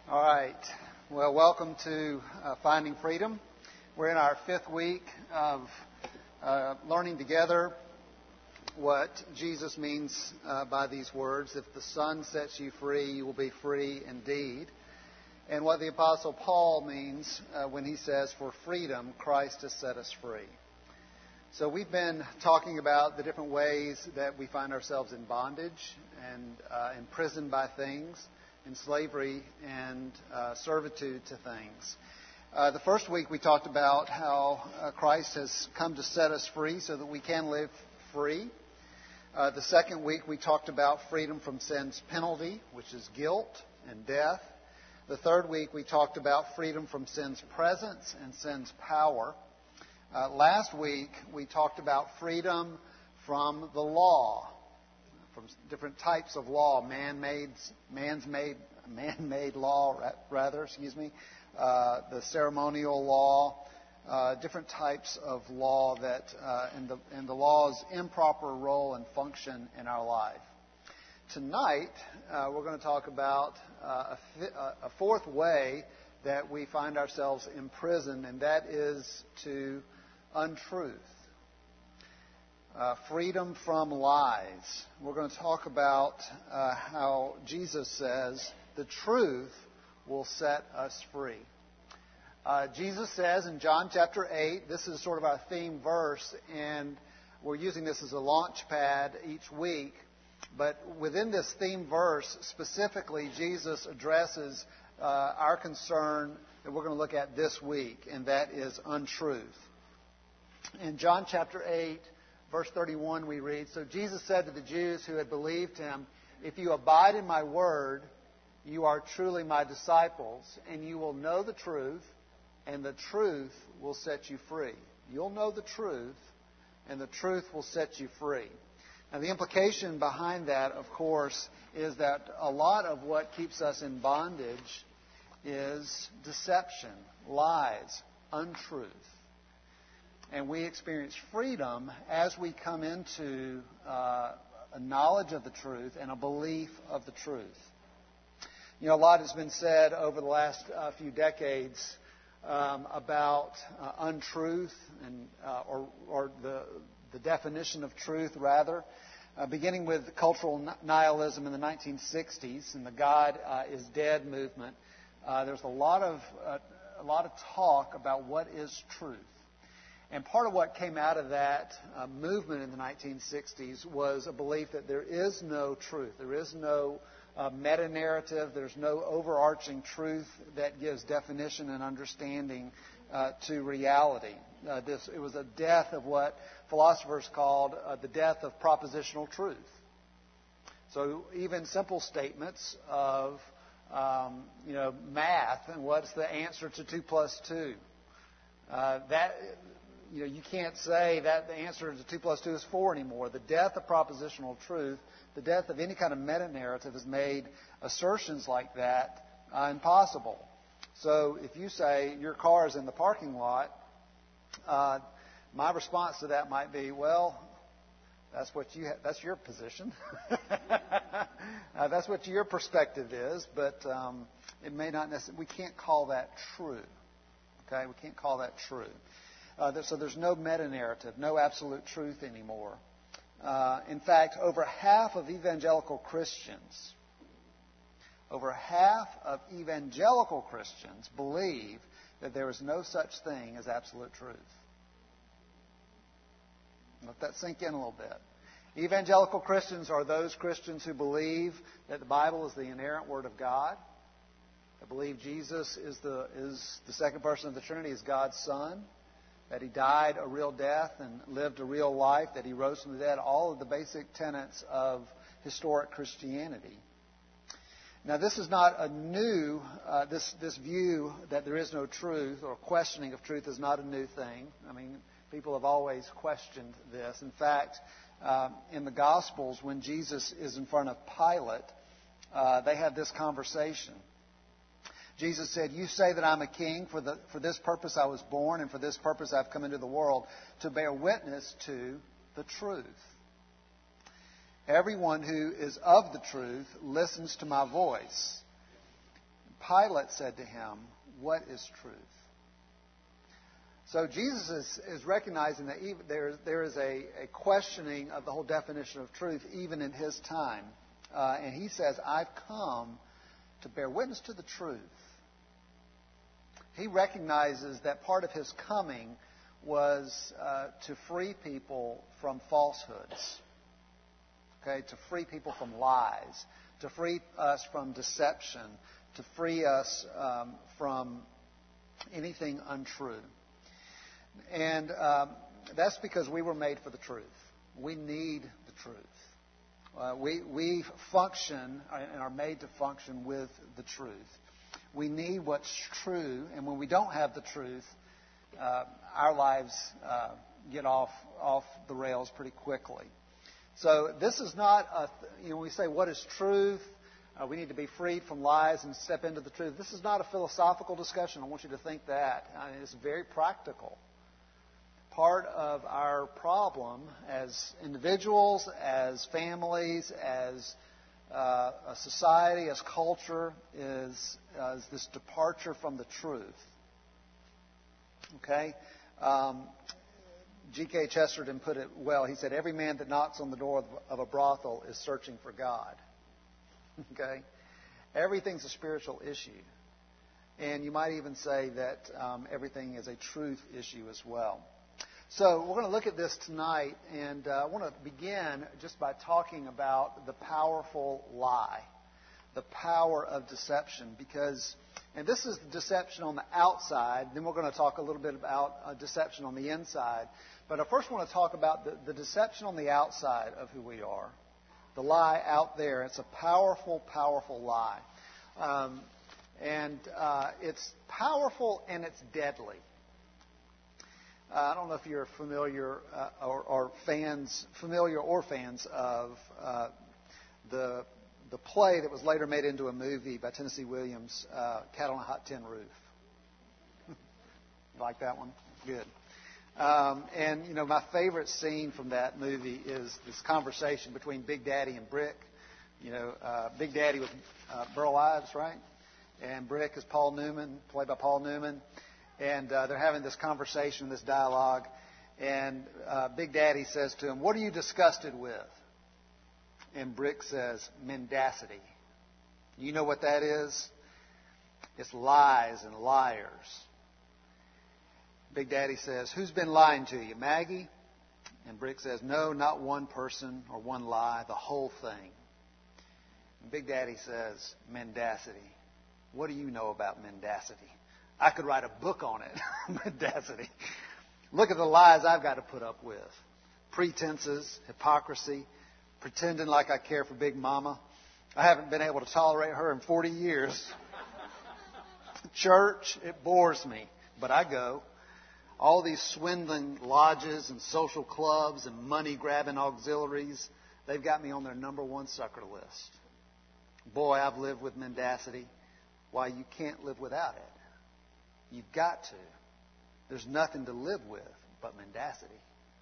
All right. Well, welcome to Finding Freedom. We're in our fifth week of learning together what Jesus means by these words. If the Son sets you free, you will be free indeed. And what the Apostle Paul means when he says, for freedom, Christ has set us free. So we've been talking about the different ways that we find ourselves in bondage and imprisoned by things, in slavery and servitude to things. The first week we talked about how Christ has come to set us free so that we can live free. The second week we talked about freedom from sin's penalty, which is guilt and death. The third week we talked about freedom from sin's presence and sin's power. Last week we talked about freedom from the law, from different types of law, man-made law, the ceremonial law, different types of law that and the law's improper role and function in our life. Tonight we're going to talk about a fourth way that we find ourselves imprisoned, and that is to untruth. Freedom from lies. We're going to talk about how Jesus says the truth will set us free. Jesus says in John chapter 8, this is sort of our theme verse, and we're using this as a launch pad each week. But within this theme verse, specifically, Jesus addresses our concern that we're going to look at this week, and that is untruth. In John chapter 8, verse 31, we read, so Jesus said to the Jews who had believed him, if you abide in my word, you are truly my disciples, and you will know the truth, and the truth will set you free. You'll know the truth, and the truth will set you free. Now, the implication behind that, of course, is that a lot of what keeps us in bondage is deception, lies, untruth. And we experience freedom as we come into a knowledge of the truth and a belief of the truth. You know, a lot has been said over the last few decades about untruth and or the definition of truth, rather, beginning with cultural nihilism in the 1960s and the God is Dead movement. There's a lot of talk about what is truth. And part of what came out of that movement in the 1960s was a belief that there is no truth. There is no meta-narrative. There's no overarching truth that gives definition and understanding to reality. It was a death of what philosophers called the death of propositional truth. So even simple statements of math and what's the answer to 2 plus 2, you can't say that the answer to 2 plus 2 is 4 anymore. The death of propositional truth, the death of any kind of meta-narrative has made assertions like that impossible. So if you say your car is in the parking lot, my response to that might be, well, that's your position. That's what your perspective is, but it may not necessarily. We can't call that true. Okay, we can't call that true. So there's no meta-narrative, no absolute truth anymore. In fact, over half of evangelical Christians believe that there is no such thing as absolute truth. Let that sink in a little bit. Evangelical Christians are those Christians who believe that the Bible is the inerrant Word of God. They believe Jesus is the second person of the Trinity, is God's Son. That He died a real death and lived a real life, that He rose from the dead, all of the basic tenets of historic Christianity. Now, this is not a new, this view that there is no truth or questioning of truth is not a new thing. I mean, people have always questioned this. In fact, in the Gospels, when Jesus is in front of Pilate, they have this conversation. Jesus said, you say that I'm a king. For this purpose I was born, and for this purpose I've come into the world, to bear witness to the truth. Everyone who is of the truth listens to my voice. Pilate said to him, "What is truth?" So Jesus is recognizing that there is a questioning of the whole definition of truth even in his time. And he says, "I've come to bear witness to the truth." He recognizes that part of his coming was to free people from falsehoods, okay, to free people from lies, to free us from deception, to free us from anything untrue. And that's because we were made for the truth. We need the truth. We function and are made to function with the truth. We need what's true, and when we don't have the truth, our lives get off the rails pretty quickly. So this is not when we say what is truth, we need to be freed from lies and step into the truth. This is not a philosophical discussion. I want you to think that. It's very practical. Part of our problem as individuals, as families, as a society, as culture, is this departure from the truth. Okay? G.K. Chesterton put it well. He said, "Every man that knocks on the door of a brothel is searching for God." Okay? Everything's a spiritual issue. And you might even say that everything is a truth issue as well. So we're going to look at this tonight, and I want to begin just by talking about the powerful lie, the power of deception, and this is deception on the outside. Then we're going to talk a little bit about deception on the inside. But I first want to talk about the deception on the outside of who we are, the lie out there. It's a powerful, powerful lie. And it's powerful and it's deadly. I don't know if you're familiar or fans of the play that was later made into a movie by Tennessee Williams, Cat on a Hot Tin Roof. You like that one? Good. And my favorite scene from that movie is this conversation between Big Daddy and Brick. Big Daddy was Burl Ives, right? And Brick is Paul Newman, played by Paul Newman. And they're having this conversation, this dialogue. And Big Daddy says to him, "What are you disgusted with?" And Brick says, "Mendacity." You know what that is? It's lies and liars. Big Daddy says, "Who's been lying to you, Maggie?" And Brick says, "No, not one person or one lie, the whole thing." And Big Daddy says, "Mendacity. What do you know about mendacity? I could write a book on it." Mendacity. Look at the lies I've got to put up with. Pretenses, hypocrisy, pretending like I care for Big Mama. I haven't been able to tolerate her in 40 years. Church, it bores me, but I go. All these swindling lodges and social clubs and money-grabbing auxiliaries, they've got me on their number one sucker list. Boy, I've lived with mendacity. Why, you can't live without it. You've got to. There's nothing to live with but mendacity.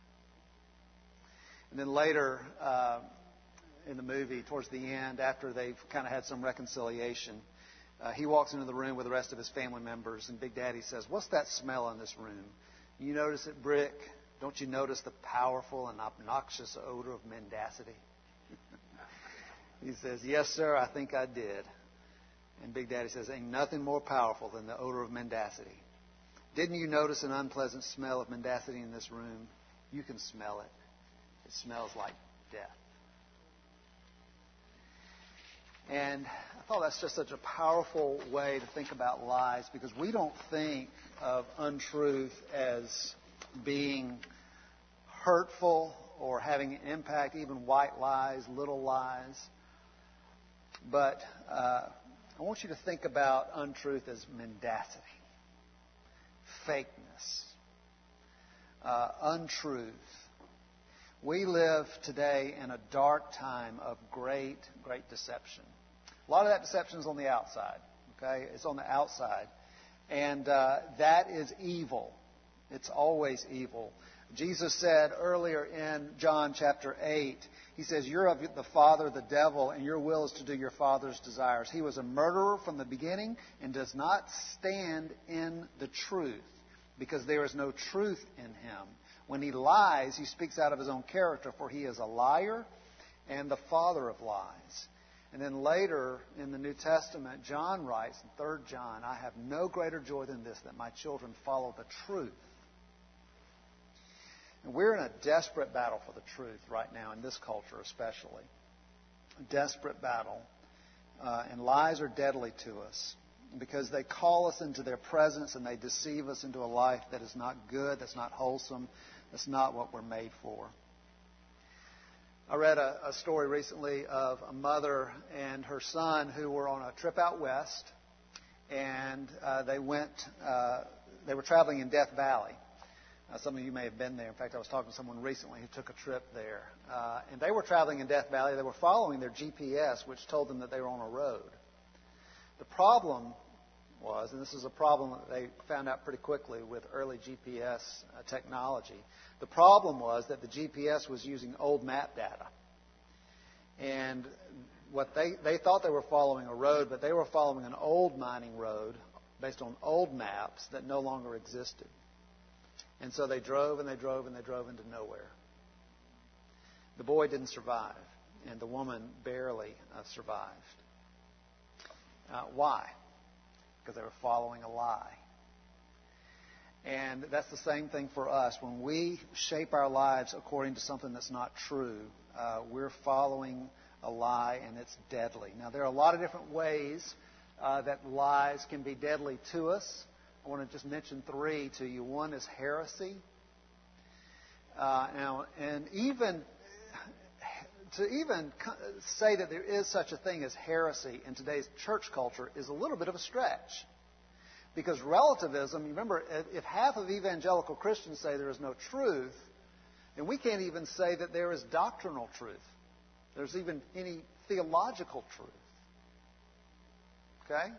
And then later in the movie, towards the end, after they've kind of had some reconciliation, he walks into the room with the rest of his family members, and Big Daddy says, "What's that smell in this room? You notice it, Brick? Don't you notice the powerful and obnoxious odor of mendacity?" He says, "Yes, sir, I think I did." And Big Daddy says, "Ain't nothing more powerful than the odor of mendacity. Didn't you notice an unpleasant smell of mendacity in this room? You can smell it. It smells like death." And I thought that's just such a powerful way to think about lies, because we don't think of untruth as being hurtful or having an impact, even white lies, little lies. But I want you to think about untruth as mendacity, fakeness, untruth. We live today in a dark time of great, great deception. A lot of that deception is on the outside. Okay, it's on the outside, and that is evil. It's always evil. Jesus said earlier in John chapter 8, he says, "You're of the father, the devil, and your will is to do your father's desires. He was a murderer from the beginning and does not stand in the truth, because there is no truth in him. When he lies, he speaks out of his own character, for he is a liar and the father of lies." And then later in the New Testament, John writes in 3 John, "I have no greater joy than this, that my children follow the truth." And we're in a desperate battle for the truth right now, in this culture especially. A desperate battle. And lies are deadly to us because they call us into their presence and they deceive us into a life that is not good, that's not wholesome, that's not what we're made for. I read a story recently of a mother and her son who were on a trip out west, and they were traveling in Death Valley. Some of you may have been there. In fact, I was talking to someone recently who took a trip there. And they were traveling in Death Valley. They were following their GPS, which told them that they were on a road. The problem was, and this is a problem that they found out pretty quickly with early GPS technology, the problem was that the GPS was using old map data. And what they thought they were following a road, but they were following an old mining road based on old maps that no longer existed. And so they drove and they drove and they drove into nowhere. The boy didn't survive, and the woman barely survived. Why? Because they were following a lie. And that's the same thing for us. When we shape our lives according to something that's not true, we're following a lie, and it's deadly. Now, there are a lot of different ways that lies can be deadly to us. I want to just mention 3 to you. One is heresy. And even say that there is such a thing as heresy in today's church culture is a little bit of a stretch. Because relativism, remember, if half of evangelical Christians say there is no truth, then we can't even say that there is doctrinal truth. There's even any theological truth. Okay?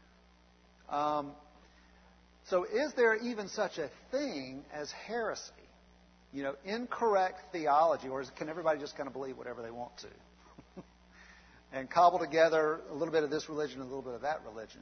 So is there even such a thing as heresy? Incorrect theology, or can everybody just kind of believe whatever they want to? And cobble together a little bit of this religion and a little bit of that religion.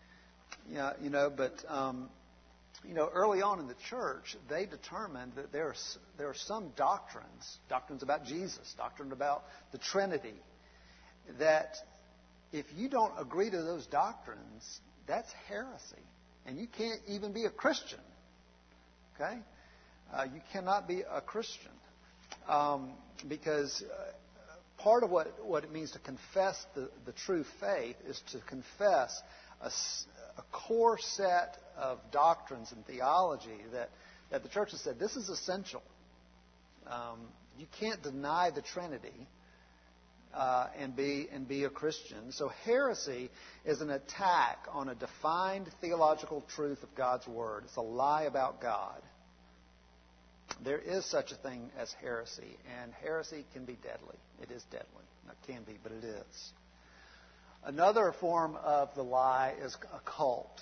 But early on in the church, they determined that there are some doctrines about Jesus, doctrine about the Trinity, that if you don't agree to those doctrines, that's heresy. And you can't even be a Christian. Okay? You cannot be a Christian. Because part of what it means to confess the true faith is to confess a core set of doctrines and theology that the church has said, this is essential. You can't deny the Trinity and be a Christian. So heresy is an attack on a defined theological truth of God's Word. It's a lie about God. There is such a thing as heresy, and heresy can be deadly. It is deadly. Not can be, but it is. Another form of the lie is a cult.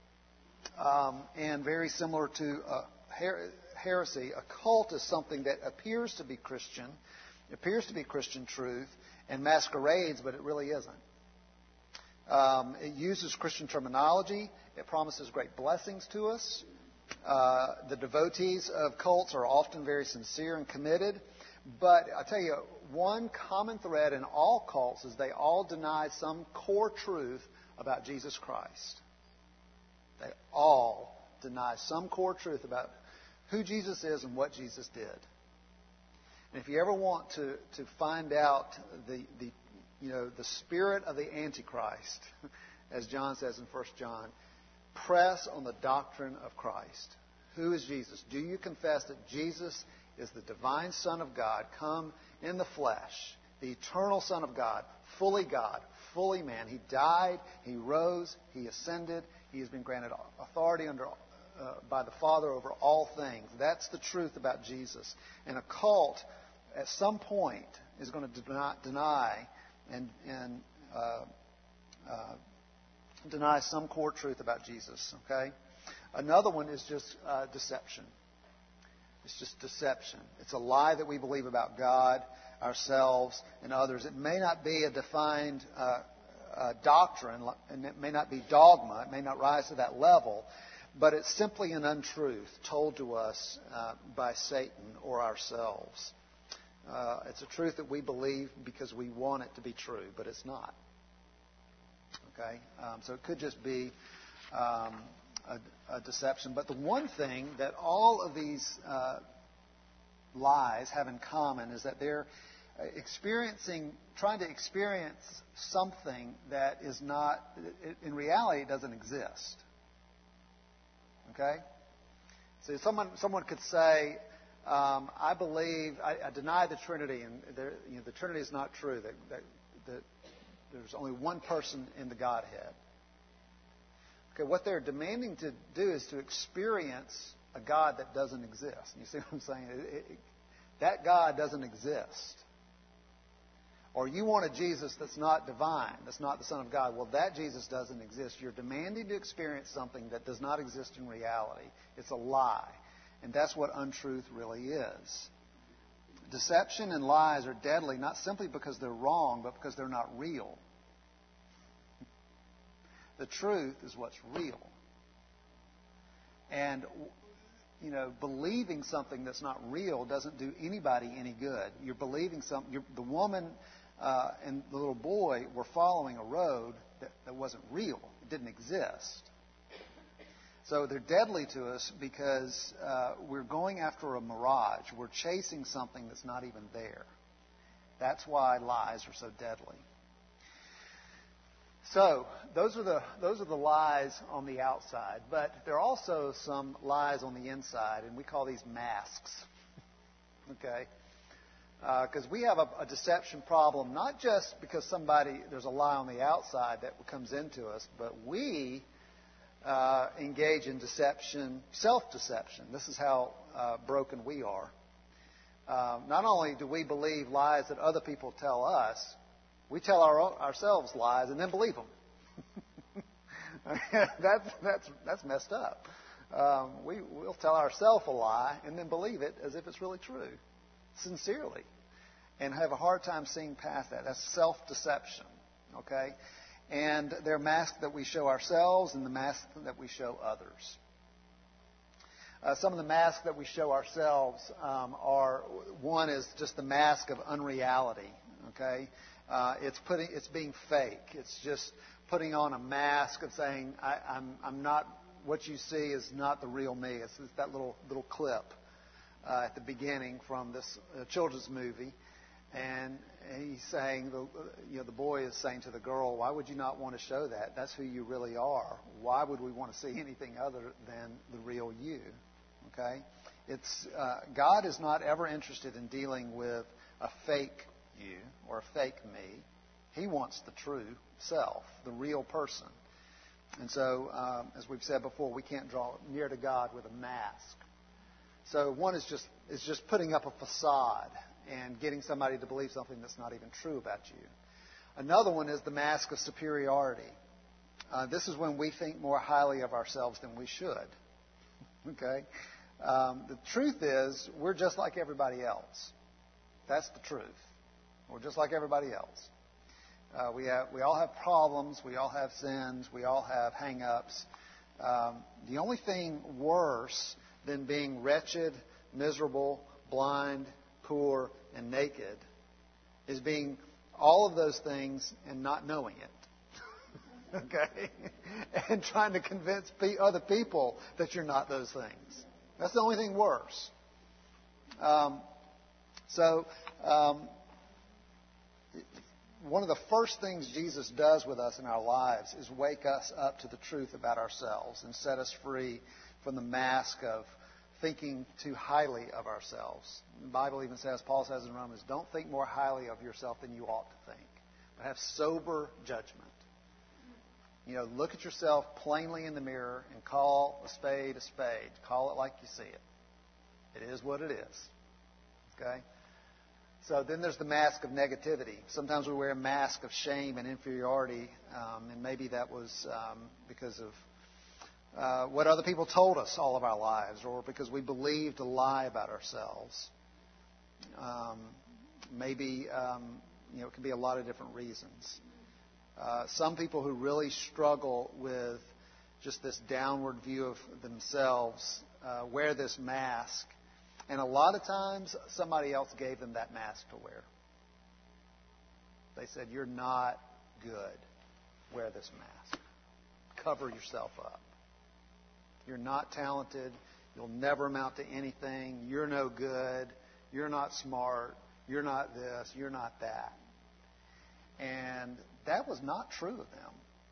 And very similar to heresy, a cult is something that appears to be Christian, appears to be Christian truth, and masquerades, but it really isn't. It uses Christian terminology. It promises great blessings to us. The devotees of cults are often very sincere and committed. But I tell you, one common thread in all cults is they all deny some core truth about Jesus Christ. They all deny some core truth about who Jesus is and what Jesus did. And if you ever want to find out the spirit of the Antichrist, as John says in 1 John, press on the doctrine of Christ. Who is Jesus? Do you confess that Jesus is the divine Son of God, come in the flesh, the eternal Son of God, fully man. He died, He rose, He ascended, He has been granted authority by the Father over all things. That's the truth about Jesus. And a cult, at some point, is going to deny some core truth about Jesus. Okay. Another one is just deception. It's just deception. It's a lie that we believe about God, ourselves, and others. It may not be a defined doctrine, and it may not be dogma. It may not rise to that level, but it's simply an untruth told to us by Satan or ourselves. It's a truth that we believe because we want it to be true, but it's not. Okay? So it could just be a deception. But the one thing that all of these lies have in common is that they're trying to experience something that is not, in reality, it doesn't exist. Okay? So someone could say, I believe, I deny the Trinity, and the Trinity is not true, that there's only one person in the Godhead. Okay, what they're demanding to do is to experience a God that doesn't exist. You see what I'm saying? That God doesn't exist. Or you want a Jesus that's not divine, that's not the Son of God. Well, that Jesus doesn't exist. You're demanding to experience something that does not exist in reality. It's a lie. And that's what untruth really is. Deception and lies are deadly not simply because they're wrong, but because they're not real. The truth is what's real. And, believing something that's not real doesn't do anybody any good. You're believing something. The woman and the little boy were following a road that wasn't real. It didn't exist. So they're deadly to us because we're going after a mirage. We're chasing something that's not even there. That's why lies are so deadly. So those are the lies on the outside, but there are also some lies on the inside, and we call these masks. Okay, because we have a deception problem, not just because there's a lie on the outside that comes into us, but we engage in deception, self-deception. This is how broken we are. Not only do we believe lies that other people tell us, we tell ourselves lies and then believe them. That's messed up. We'll tell ourselves a lie and then believe it as if it's really true, sincerely, and have a hard time seeing past that. That's self-deception. Okay? And there are masks that we show ourselves and the masks that we show others. Some of the masks that we show ourselves one is just the mask of unreality. Okay? It's being fake. It's just putting on a mask of saying, I'm not, what you see is not the real me. It's that little clip at the beginning from this children's movie. And he's saying, the boy is saying to the girl, why would you not want to show that? That's who you really are. Why would we want to see anything other than the real you? Okay? God is not ever interested in dealing with a fake you or a fake me. He wants the true self, the real person. And so, as we've said before, we can't draw near to God with a mask. So one is just putting up a facade and getting somebody to believe something that's not even true about you. Another one is the mask of superiority. This is when we think more highly of ourselves than we should. Okay? The truth is, we're just like everybody else. That's the truth. We're just like everybody else. We all have problems. We all have sins. We all have hang-ups. The only thing worse than being wretched, miserable, blind, poor, and naked is being all of those things and not knowing it. Okay? And trying to convince other people that you're not those things. That's the only thing worse. One of the first things Jesus does with us in our lives is wake us up to the truth about ourselves and set us free from the mask of thinking too highly of ourselves. The Bible even says, Paul says in Romans, don't think more highly of yourself than you ought to think, but have sober judgment. Look at yourself plainly in the mirror and call a spade a spade. Call it like you see it. It is what it is. Okay? So then there's the mask of negativity. Sometimes we wear a mask of shame and inferiority, and maybe that was because of what other people told us all of our lives, or because we believed a lie about ourselves. Maybe it can be a lot of different reasons. Some people who really struggle with just this downward view of themselves wear this mask, and a lot of times somebody else gave them that mask to wear. They said, "You're not good. Wear this mask. Cover yourself up. You're not talented. You'll never amount to anything. You're no good. You're not smart. You're not this. You're not that." And that was not true of them.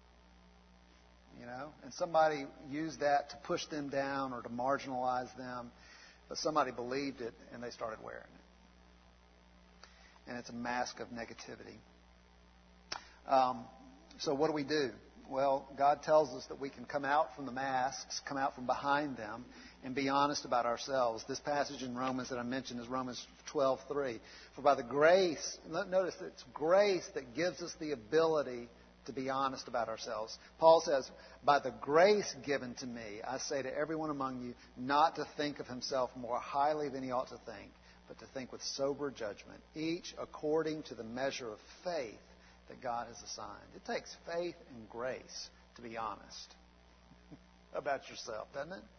And somebody used that to push them down or to marginalize them, but somebody believed it and they started wearing it. And it's a mask of negativity. So what do we do? Well, God tells us that we can come out from the masks, come out from behind them, and be honest about ourselves. This passage in Romans that I mentioned is Romans 12:3. For by the grace, notice that it's grace that gives us the ability to be honest about ourselves. Paul says, by the grace given to me, I say to everyone among you, not to think of himself more highly than he ought to think, but to think with sober judgment, each according to the measure of faith that God has assigned. It takes faith and grace to be honest about yourself, doesn't it?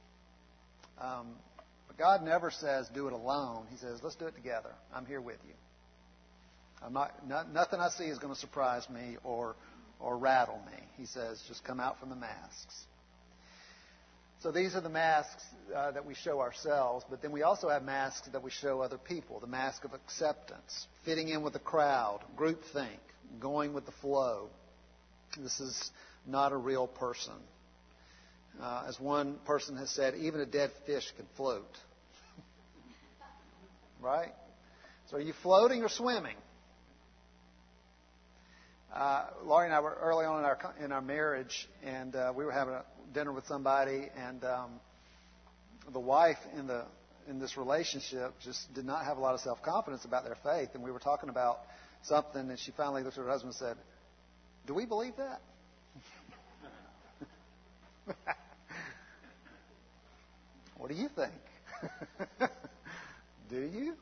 But God never says do it alone. He says, let's do it together. I'm here with you. Nothing I see is going to surprise me or rattle me. He says, just come out from the masks. So these are the masks that we show ourselves, but then we also have masks that we show other people. The mask of acceptance, fitting in with the crowd, groupthink, going with the flow. This is not a real person. As one person has said, even a dead fish can float. Right? So are you floating or swimming? Laurie and I were early on in our marriage, and we were having a dinner with somebody, and the wife in this relationship just did not have a lot of self-confidence about their faith, and we were talking about something, and she finally looked at her husband and said, "Do we believe that?" What do you think? Do you?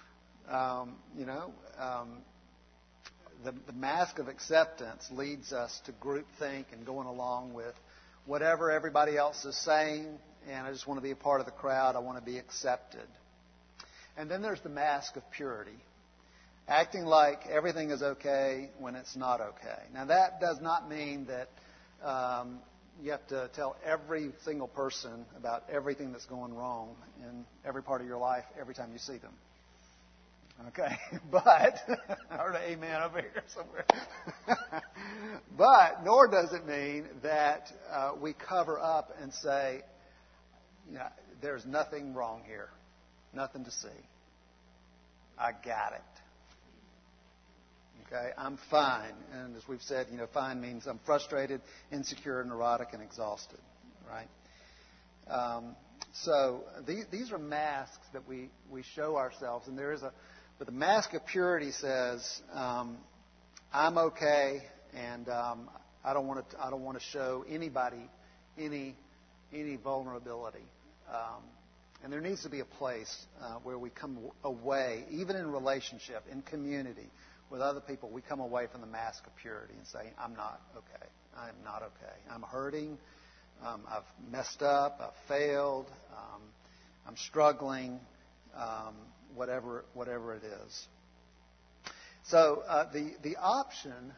The mask of acceptance leads us to groupthink and going along with whatever everybody else is saying, and I just want to be a part of the crowd. I want to be accepted. And then there's the mask of purity, acting like everything is okay when it's not okay. Now, that does not mean that you have to tell every single person about everything that's going wrong in every part of your life every time you see them. Okay, but, I heard an amen over here somewhere. But, nor does it mean that we cover up and say, there's nothing wrong here, nothing to see. I got it. Okay, I'm fine. And as we've said, fine means I'm frustrated, insecure, neurotic, and exhausted, right? So these are masks that we show ourselves, and but the mask of purity says, I'm okay, and I don't want to show anybody any vulnerability. And there needs to be a place where we come away, even in relationship, in community, with other people, we come away from the mask of purity and say, I'm not okay. I'm not okay. I'm hurting. I've messed up. I've failed. I'm struggling. Whatever it is. So the option,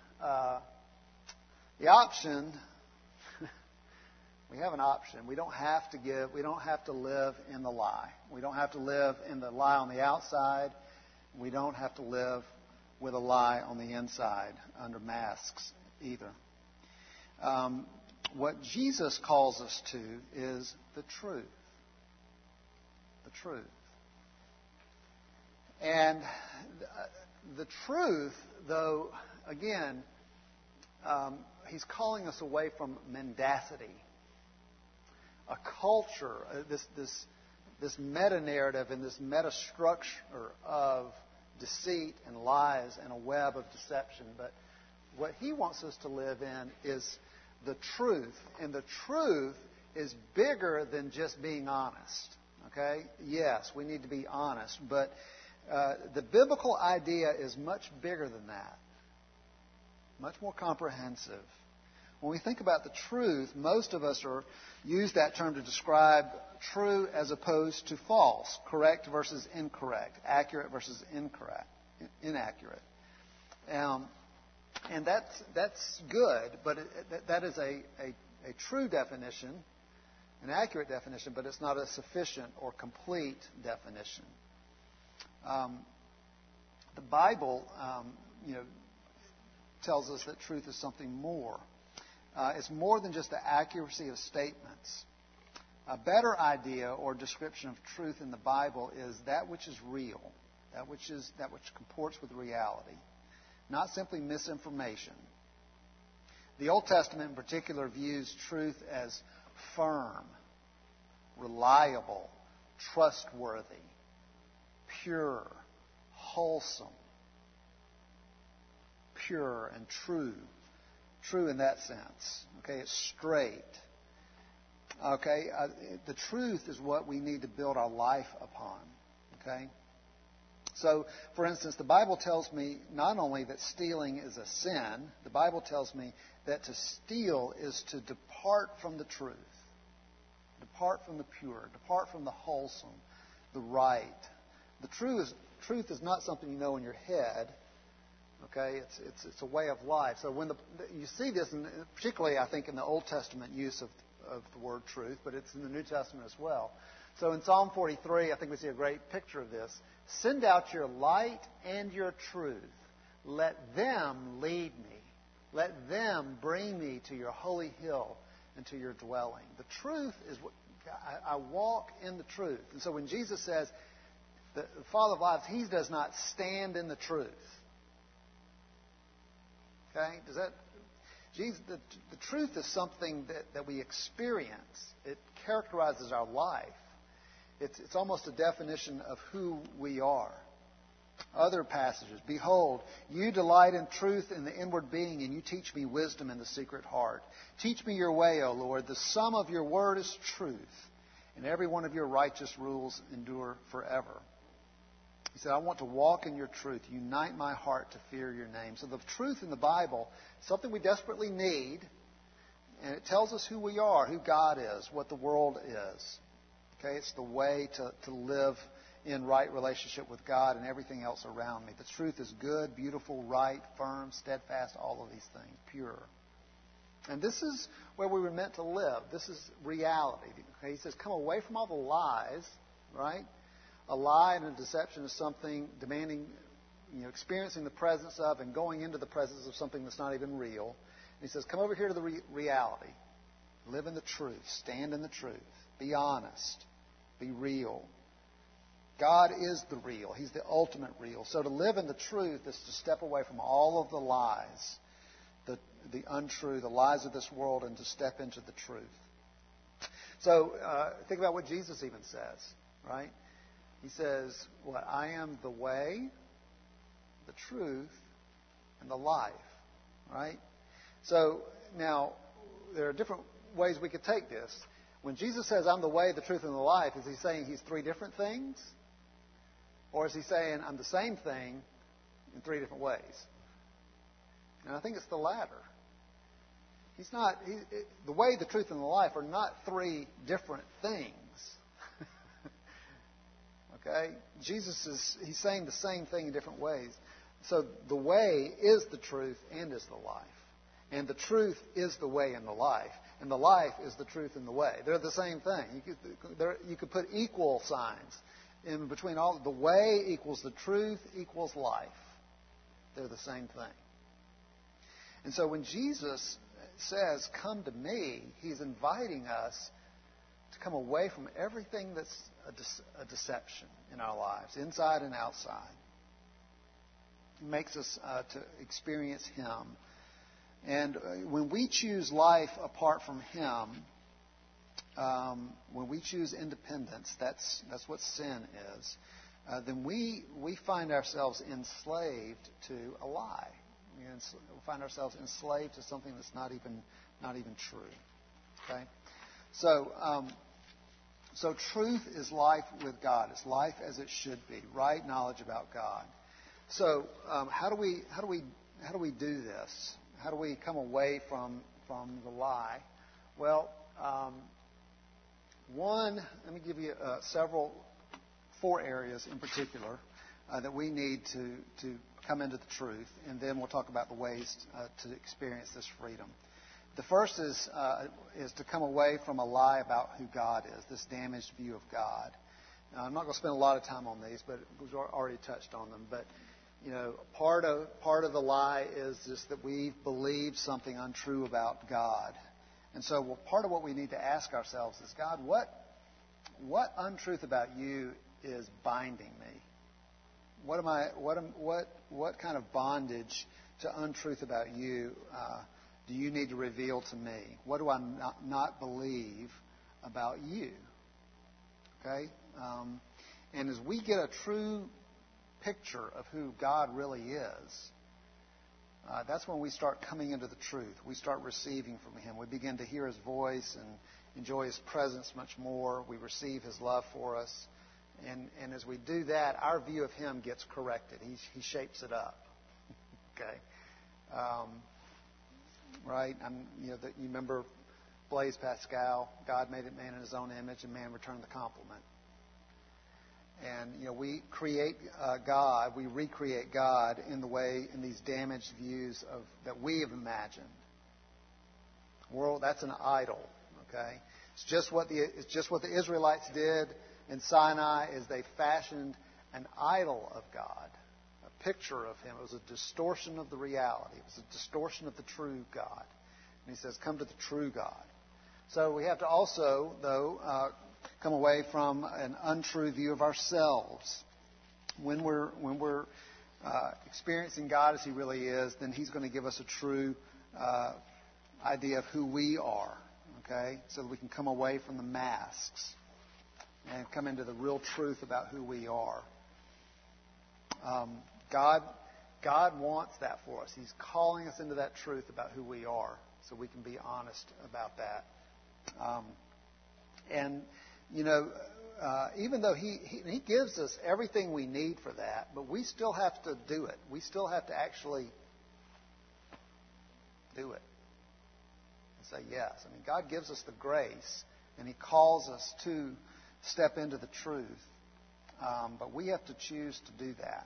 we have an option. We don't have to live in the lie. We don't have to live in the lie on the outside. We don't have to live with a lie on the inside under masks either. What Jesus calls us to is the truth. The truth. And the truth, though, again, he's calling us away from mendacity, a culture, this meta-narrative and this meta-structure of deceit and lies and a web of deception. But what he wants us to live in is the truth. And the truth is bigger than just being honest. Okay? Yes, we need to be honest. But the biblical idea is much bigger than that. Much more comprehensive. When we think about the truth, most of us use that term to describe true as opposed to false, correct versus incorrect, accurate versus inaccurate. And that's good, but that is a true definition, an accurate definition, but it's not a sufficient or complete definition. The Bible, tells us that truth is something more. It's more than just the accuracy of statements. A better idea or description of truth in the Bible is that which is real, that which comports with reality, not simply misinformation. The Old Testament in particular views truth as firm, reliable, trustworthy, pure, wholesome, pure and true. True in that sense. Okay, it's straight. Okay, the truth is what we need to build our life upon. Okay? So, for instance, the Bible tells me not only that stealing is a sin, the Bible tells me that to steal is to depart from the truth, depart from the pure, depart from the wholesome, the right. The truth is not something you know in your head. Okay, it's a way of life. So when you see this, particularly I think in the Old Testament use of the word truth, but it's in the New Testament as well. So in Psalm 43, I think we see a great picture of this. Send out your light and your truth. Let them lead me. Let them bring me to your holy hill and to your dwelling. The truth is what I walk in the truth. And so when Jesus says the Father of lights, He does not stand in the truth. Okay? The truth is something that we experience. It characterizes our life. It's almost a definition of who we are. Other passages. Behold, you delight in truth in the inward being, and you teach me wisdom in the secret heart. Teach me your way, O Lord. The sum of your word is truth, and every one of your righteous rules endure forever. He said, I want to walk in your truth. Unite my heart to fear your name. So the truth in the Bible is something we desperately need. And it tells us who we are, who God is, what the world is. Okay, it's the way to live in right relationship with God and everything else around me. The truth is good, beautiful, right, firm, steadfast, all of these things, pure. And this is where we were meant to live. This is reality. Okay, he says, come away from all the lies, right? A lie and a deception is something demanding, experiencing the presence of and going into the presence of something that's not even real. And he says, come over here to the reality. Live in the truth. Stand in the truth. Be honest. Be real. God is the real. He's the ultimate real. So to live in the truth is to step away from all of the lies, the untrue, the lies of this world, and to step into the truth. So think about what Jesus even says, right? He says, what? I am the way, the truth, and the life, right? So now, there are different ways we could take this. When Jesus says, I'm the way, the truth, and the life, is he saying he's three different things? Or is he saying, I'm the same thing in three different ways? And I think it's the latter. The way, the truth, and the life are not three different things. Okay? He's saying the same thing in different ways. So the way is the truth and is the life. And the truth is the way and the life. And the life is the truth and the way. They're the same thing. You could put equal signs in between all. The way equals the truth equals life. They're the same thing. And so when Jesus says, come to me, he's inviting us to come away from everything that's a deception in our lives, inside and outside. He makes us to experience him. And when we choose life apart from him, when we choose independence, that's what sin is, then we find ourselves enslaved to a lie. We find ourselves enslaved to something that's not even not even true. Okay? So, so truth is life with God. It's life as it should be. Right knowledge about God. So, how do we do this? How do we come away from the lie? Well, let me give you four areas in particular that we need to come into the truth, and then we'll talk about the ways to experience this freedom. The first is to come away from a lie about who God is, this damaged view of God. Now, I'm not going to spend a lot of time on these, but we've already touched on them. But part of the lie is just that we believe something untrue about God, and so part of what we need to ask ourselves is, God, what untruth about you is binding me? What kind of bondage to untruth about you do you need to reveal to me? What do I not believe about you? Okay? And as we get a true picture of who God really is, that's when we start coming into the truth. We start receiving from Him. We begin to hear His voice and enjoy His presence much more. We receive His love for us. And as we do that, our view of Him gets corrected. He shapes it up. Okay? Right? You remember Blaise Pascal, God made man in His own image, and man returned the compliment. And we create God, we recreate God in these damaged views that we have imagined. That's an idol. Okay, it's just what the Israelites did in Sinai, is they fashioned an idol of God, a picture of Him. It was a distortion of the reality. It was a distortion of the true God. And He says, "Come to the true God." So we have to also, though, come away from an untrue view of ourselves. When we're experiencing God as He really is, then He's going to give us a true idea of who we are. Okay, so that we can come away from the masks and come into the real truth about who we are. God wants that for us. He's calling us into that truth about who we are, so we can be honest about that. Even though he gives us everything we need for that, but we still have to do it. We still have to actually do it and say yes. I mean, God gives us the grace, and He calls us to step into the truth, but we have to choose to do that.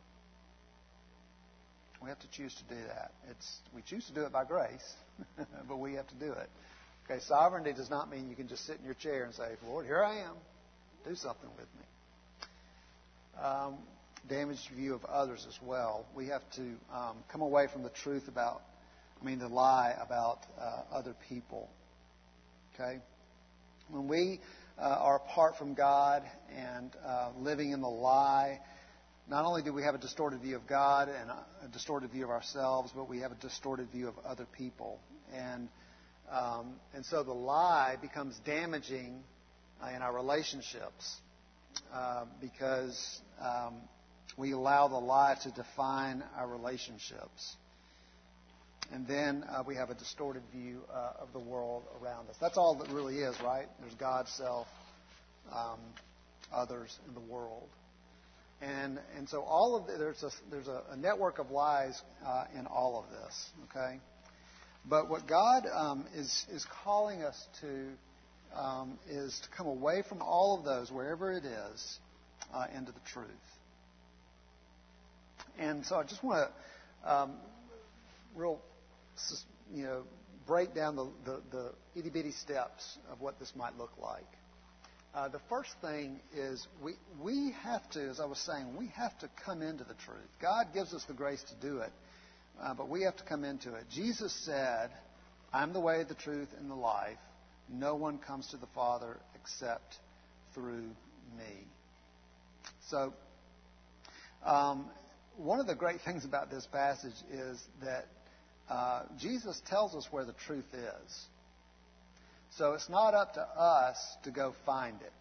We have to choose to do that. We choose to do it by grace, but we have to do it. Okay, sovereignty does not mean you can just sit in your chair and say, "Lord, here I am. Do something with me." Damaged view of others as well. We have to come away from the the lie about other people. Okay? When we are apart from God and living in the lie, not only do we have a distorted view of God and a distorted view of ourselves, but we have a distorted view of other people. And so the lie becomes damaging in our relationships because we allow the lie to define our relationships. And then we have a distorted view of the world around us. That's all that really is, right? There's God, self, others, and the world. And so all of there's a network of lies in all of this. Okay, but what God is calling us to is to come away from all of those, wherever it is, into the truth. And so I just want to break down the itty bitty steps of what this might look like. The first thing is we have to, as I was saying, we have to come into the truth. God gives us the grace to do it, but we have to come into it. Jesus said, "I'm the way, the truth, and the life. No one comes to the Father except through me." So one of the great things about this passage is that Jesus tells us where the truth is. So it's not up to us to go find it.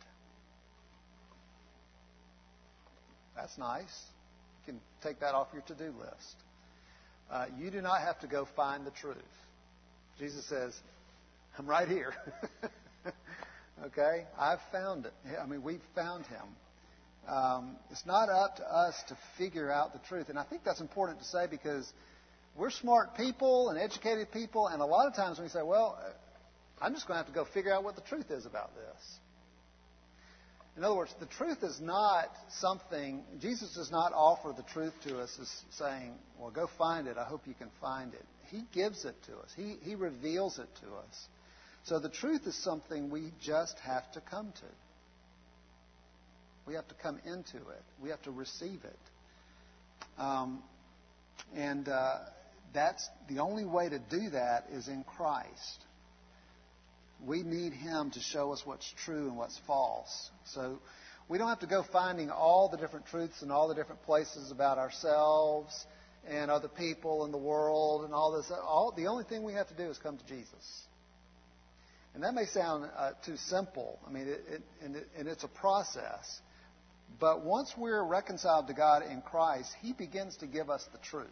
That's nice. You can take that off your to-do list. You do not have to go find the truth. Jesus says, I'm right here. Okay? I've found it. I mean, we've found him. It's not up to us to figure out the truth. And I think that's important to say because we're smart people and educated people, and a lot of times we say, well, I'm just going to have to go figure out what the truth is about this. In other words, the truth is not something, Jesus does not offer the truth to us as saying, well, go find it. I hope you can find it. He gives it to us. He reveals it to us. So the truth is something we just have to come to. We have to come into it. We have to receive it. That's the only way to do that is in Christ. We need him to show us what's true and what's false. So we don't have to go finding all the different truths in all the different places about ourselves and other people in the world and all this. The only thing we have to do is come to Jesus. And that may sound too simple. I mean, it's a process. But once we're reconciled to God in Christ, he begins to give us the truth.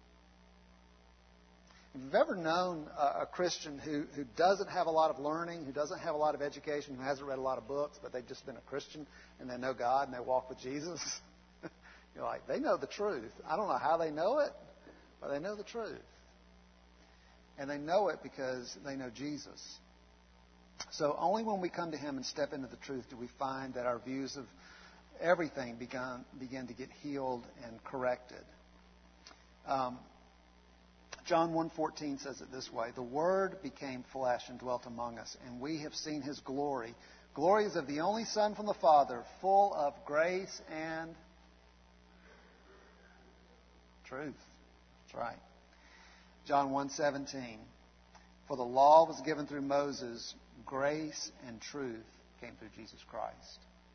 If you've ever known a Christian who doesn't have a lot of learning, who doesn't have a lot of education, who hasn't read a lot of books, but they've just been a Christian and they know God and they walk with Jesus, you're like, they know the truth. I don't know how they know it, but they know the truth. And they know it because they know Jesus. So only when we come to him and step into the truth do we find that our views of everything begin to get healed and corrected. John 1:14 says it this way, the Word became flesh and dwelt among us, and we have seen his glory. Glory is of the only Son from the Father, full of grace and truth. That's right. John 1:17, for the law was given through Moses, grace and truth came through Jesus Christ.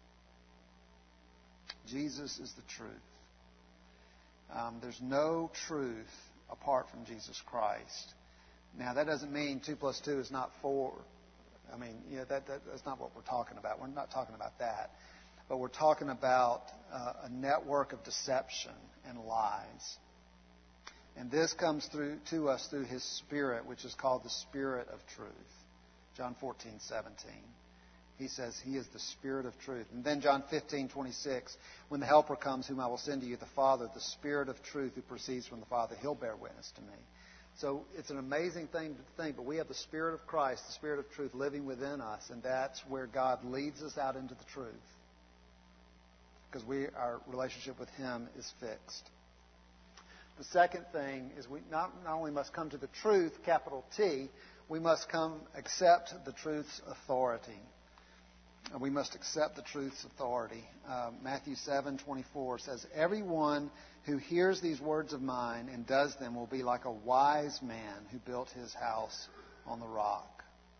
Jesus is the truth. There's no truth apart from Jesus Christ. Now, that doesn't mean 2 plus 2 is not 4. I mean, that's not what we're talking about. We're not talking about that. But we're talking about a network of deception and lies. And this comes to us through his Spirit, which is called the Spirit of truth. John 14:17. He says he is the Spirit of truth. And then John 15:26, when the Helper comes, whom I will send to you, the Father, the Spirit of truth who proceeds from the Father, he'll bear witness to me. So it's an amazing thing to think, but we have the Spirit of Christ, the Spirit of truth living within us, and that's where God leads us out into the truth. Because our relationship with him is fixed. The second thing is we not only must come to the truth, capital T, we must accept the truth's authority. We must accept the truth's authority. Matthew 7:24 says, everyone who hears these words of mine and does them will be like a wise man who built his house on the rock.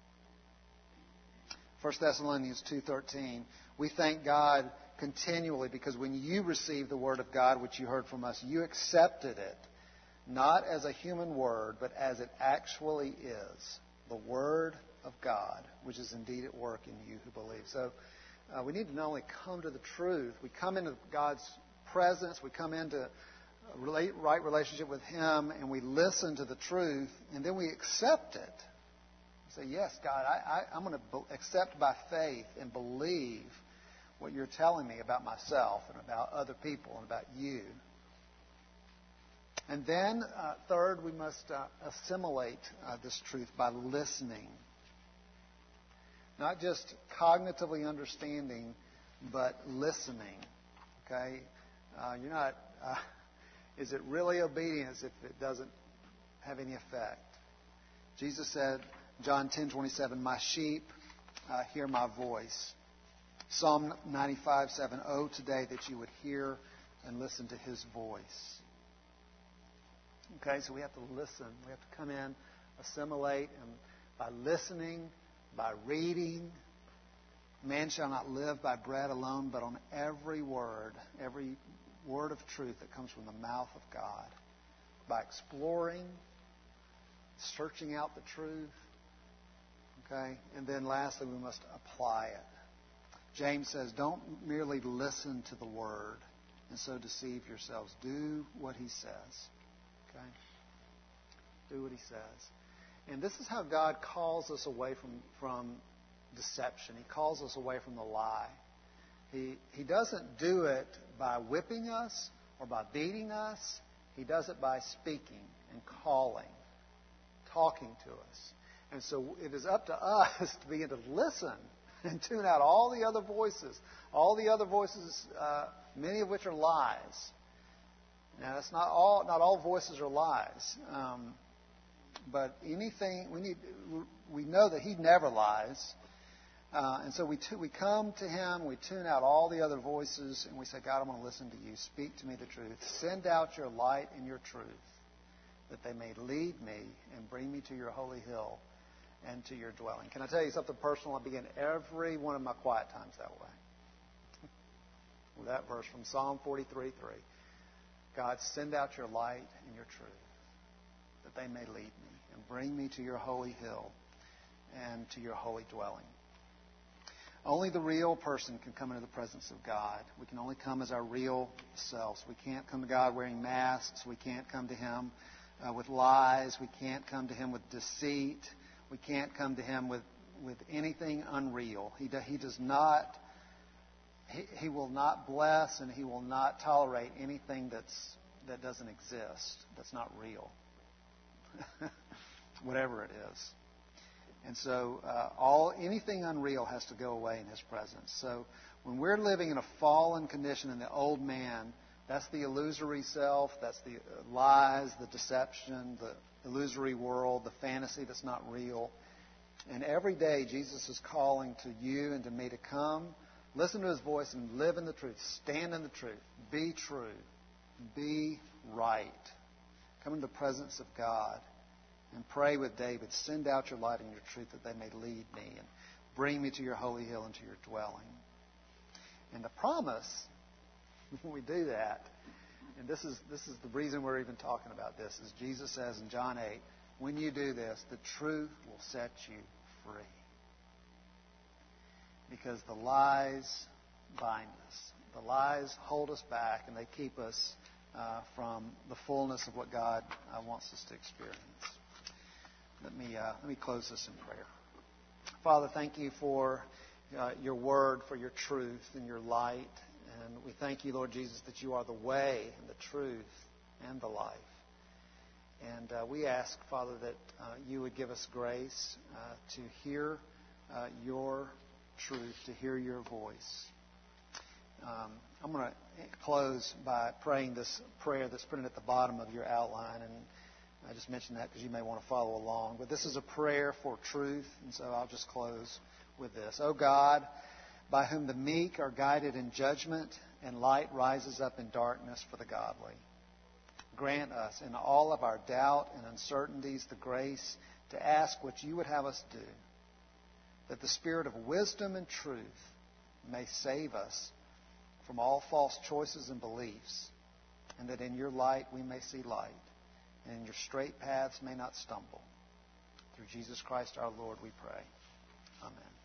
1 Thessalonians 2:13, we thank God continually because when you received the word of God, which you heard from us, you accepted it, not as a human word, but as it actually is, the word of God, which is indeed at work in you who believe. So we need to not only come to the truth, we come into God's presence, we come into a right relationship with him, and we listen to the truth, and then we accept it. We say, yes, God, I'm going to accept by faith and believe what you're telling me about myself and about other people and about you. And then, third, we must assimilate this truth by listening. Not just cognitively understanding, but listening. Okay? You're not... is it really obedience if it doesn't have any effect? Jesus said, John 10:27, my sheep hear my voice. Psalm 95:7, oh, today that you would hear and listen to his voice. Okay, so we have to listen. We have to come in, assimilate, and by listening, by reading, man shall not live by bread alone, but on every word of truth that comes from the mouth of God. By exploring, searching out the truth. Okay, and then lastly, we must apply it. James says, don't merely listen to the word and so deceive yourselves. Do what he says. Okay? Do what he says. And this is how God calls us away from deception. He calls us away from the lie. He doesn't do it by whipping us or by beating us. He does it by speaking and calling, talking to us. And so it is up to us to begin to listen and tune out all the other voices, many of which are lies. Now, it's not all voices are lies, but anything we know that He never lies, and so we come to Him, we tune out all the other voices, and we say, God, I want to listen to You. Speak to me the truth. Send out Your light and Your truth, that they may lead me and bring me to Your holy hill and to Your dwelling. Can I tell you something personal? I begin every one of my quiet times that way. With that verse from Psalm 43:3. God, send out Your light and Your truth, that they may lead me and bring me to Your holy hill and to Your holy dwelling. Only the real person can come into the presence of God. We can only come as our real selves. We can't come to God wearing masks. We can't come to Him with lies. We can't come to Him with deceit. We can't come to Him with anything unreal. He does not. He will not bless, and He will not tolerate anything that doesn't exist, that's not real, whatever it is. And so anything unreal has to go away in His presence. So when we're living in a fallen condition in the old man, that's the illusory self, that's the lies, the deception, the illusory world, the fantasy that's not real. And every day Jesus is calling to you and to me to come, listen to His voice and live in the truth. Stand in the truth. Be true. Be right. Come into the presence of God and pray with David. Send out Your light and Your truth that they may lead me and bring me to Your holy hill and to Your dwelling. And the promise, when we do that, and this is the reason we're even talking about this, is Jesus says in John 8, when you do this, the truth will set you free. Because the lies bind us. The lies hold us back, and they keep us from the fullness of what God wants us to experience. Let me close this in prayer. Father, thank You for Your word, for Your truth and Your light. And we thank You, Lord Jesus, that You are the way and the truth and the life. And we ask, Father, that You would give us grace to hear Your truth, to hear Your voice. I'm going to close by praying this prayer that's printed at the bottom of your outline, and I just mentioned that because you may want to follow along. But this is a prayer for truth, and so I'll just close with this. O God, by whom the meek are guided in judgment and light rises up in darkness for the godly, grant us in all of our doubt and uncertainties the grace to ask what You would have us do, that the Spirit of wisdom and truth may save us from all false choices and beliefs, and that in Your light we may see light, and in Your straight paths may not stumble. Through Jesus Christ our Lord we pray. Amen.